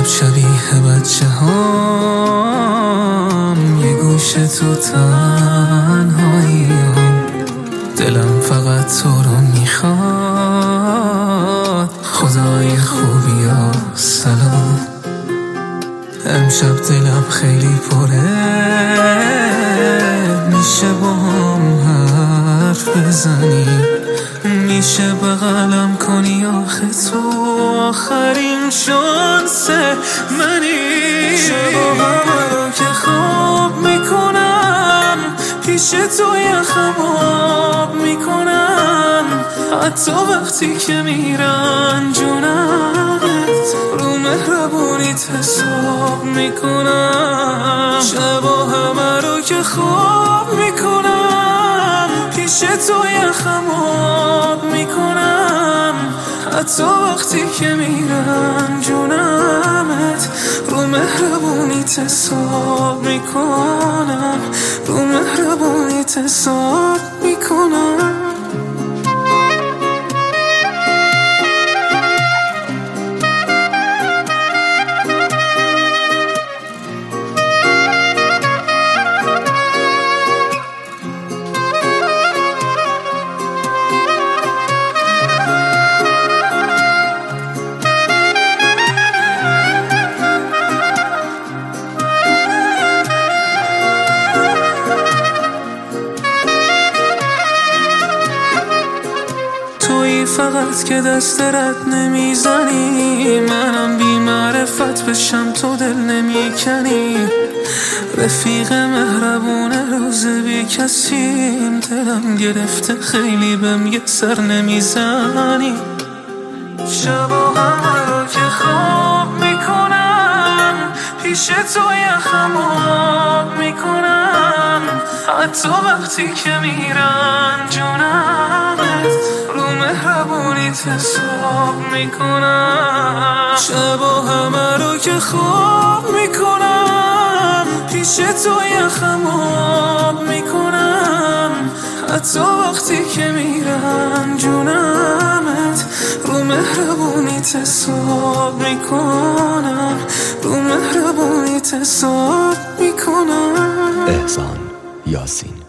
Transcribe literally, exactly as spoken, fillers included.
شب شبیه بچه هام، یه گوشه تو تنهاییم، دلم فقط تو رو میخواد. خدای خوبی ها سلام، امشب دلم خیلی پره، میشه با هم حرف بزنی؟ میشه بغلم کنی؟ آخه تو آخرین شانس منی. شبا همه رو که خواب میکنم، پیش تو یخم آب میکنم، حتی وقتی که میرن جونت، رو مهربونیت حساب میکنم. شبا همه رو که خواب میکنم، پیش تو یخم آب میکنم، حتی وقتی که میرن جونمت، رو مهربونیت حساب میکنم، رو مهربونیت حساب میکنم. تویی فقط که دست رد نمیزنی، منم بی معرفت بشم تو دل نمیکنی. رفیق مهربونه روز بی کسیم، دلم گرفته خیلی بهم یه سر نمیزنی. شبا همه رو که خواب میکنم، پیش تو یخم آب میکنم، حتی وقتی که میرن جونمت، رو مهربونیت حساب میکنم. شبا همه رو که خواب میکنم، پیش تو یخم آب میکنم، حتی وقتی که میرن جونمت، رو مهربونیت حساب میکنم، رو مهربونیت حساب میکنم. احسان یاسین.